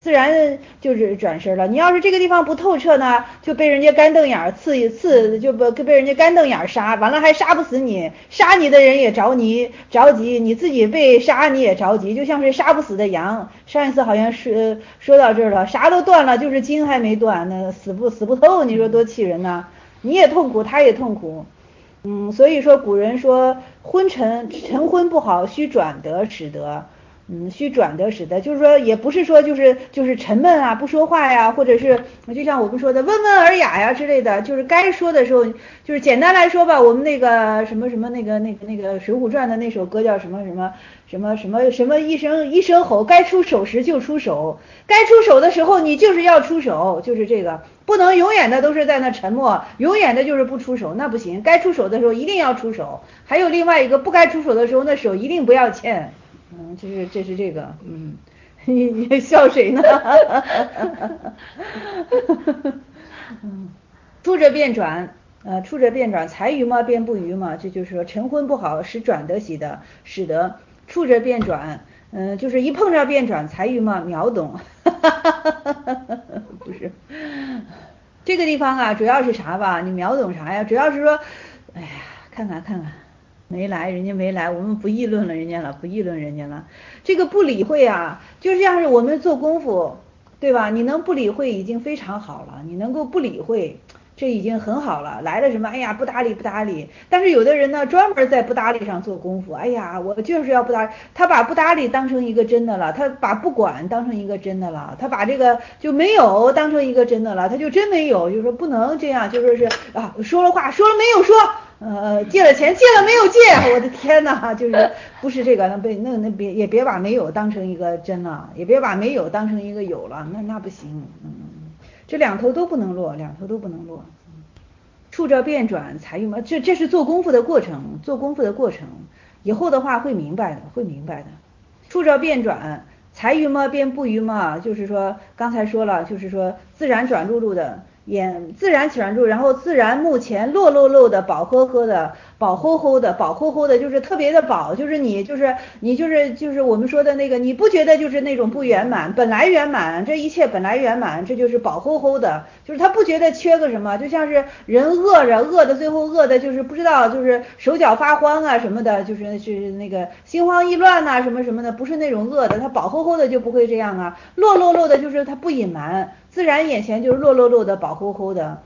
自然就是转身了。你要是这个地方不透彻呢，就被人家干瞪眼刺一刺，就被人家干瞪眼杀，完了还杀不死你，杀你的人也着急，你自己被杀你也着急，就像是杀不死的羊。上一次好像是说到这儿了，啥都断了，就是筋还没断，那死不透，你说多气人呐！你也痛苦，他也痛苦。所以说古人说晨昏不好，须转得使得。须转得使得，就是说也不是说就是沉闷啊，不说话呀，或者是就像我们说的温文尔雅呀之类的，就是该说的时候，就是简单来说吧，我们那个什么什么那个《水浒传》的那首歌叫什么什么什么一声吼，该出手时就出手，该出手的时候你就是要出手，就是这个，不能永远的都是在那沉默，永远的就是不出手，那不行，该出手的时候一定要出手。还有另外一个，不该出手的时候，那手一定不要欠。这是这个，你笑谁呢？出着便转，出着便转，才愚嘛便不愚嘛，这就是说晨昏不好，使得触着便转，就是一碰着便转，才愚嘛秒懂，不是，这个地方啊，主要是啥吧？你秒懂啥呀？主要是说，哎呀，看看。没来，人家没来，我们不议论了人家了，不议论人家了。这个不理会啊，就像是我们做功夫，对吧？你能不理会已经非常好了，你能够不理会，这已经很好了。来了什么？哎呀，不搭理不搭理。但是有的人呢，专门在不搭理上做功夫。哎呀，我就是要不搭理，他把不搭理当成一个真的了，他把不管当成一个真的了，他把这个就没有当成一个真的了，他就真没有，就是说不能这样，就说是啊，说了话说了没有说。借了钱，借了没有借？我的天哪，就是不是这个，那别把没有当成一个真了，也别把没有当成一个有了，那不行，这两头都不能落，两头都不能落。触着变转才用嘛，这是做功夫的过程，做功夫的过程，以后的话会明白的，会明白的。触着变转，才愚嘛变不愚嘛，就是说刚才说了，就是说自然转入入的。自然转入，然后自然目前落落落的饱呵呵的饱齁齁的饱齁齁的，就是特别的饱，就是你就是我们说的那个，你不觉得就是那种不圆满，本来圆满，这一切本来圆满，这就是饱齁齁的，就是他不觉得缺个什么，就像是人饿的最后饿的就是不知道，就是手脚发慌啊什么的，就是那个心慌意乱呐、什么什么的，不是那种饿的，他饱齁齁的就不会这样啊，落落落的就是他不隐瞒。自然眼前就是落落落的饱齁齁的，